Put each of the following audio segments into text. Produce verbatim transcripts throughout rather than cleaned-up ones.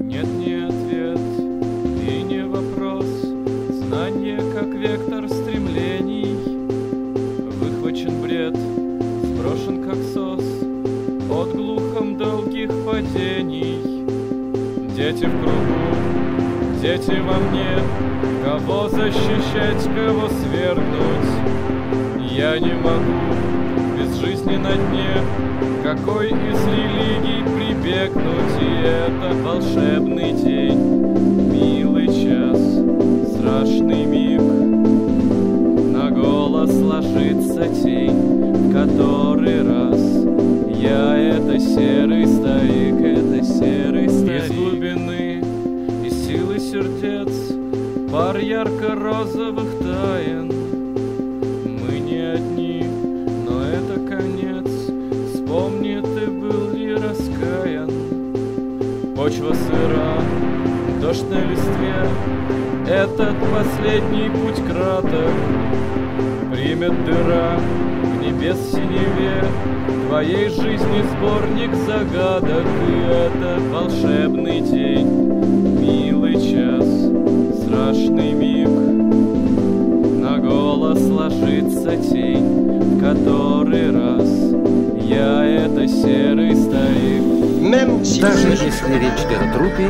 Нет, не ответ и не вопрос. Знание, как вектор стремлений. Выхвачен бред, сброшен как сос под глухом долгих падений. Дети в кругу, дети во мне. Кого защищать, кого свергнуть? Я не могу без жизни на дне какой из религий прибегнуть. И это волшебный день, милый час, страшный миг. На голос ложится тень, в который раз я — это серый старик, это серый старик. Из глубины, из силы сердец, пар ярко-розовых тайн. Мы не одни, но это конец. Вспомни, ты был ли раскаян? Почва сыра, дождь на листве. Этот последний путь краток. Примет дыра в небес синеве твоей жизни сборник загадок. И это волшебный день, милый час, страшный миг. На голос ложится тень, в который раз я — это серый старик. Даже если речь идет о трупе,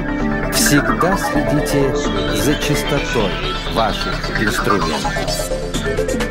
всегда следите за чистотой ваших инструментов.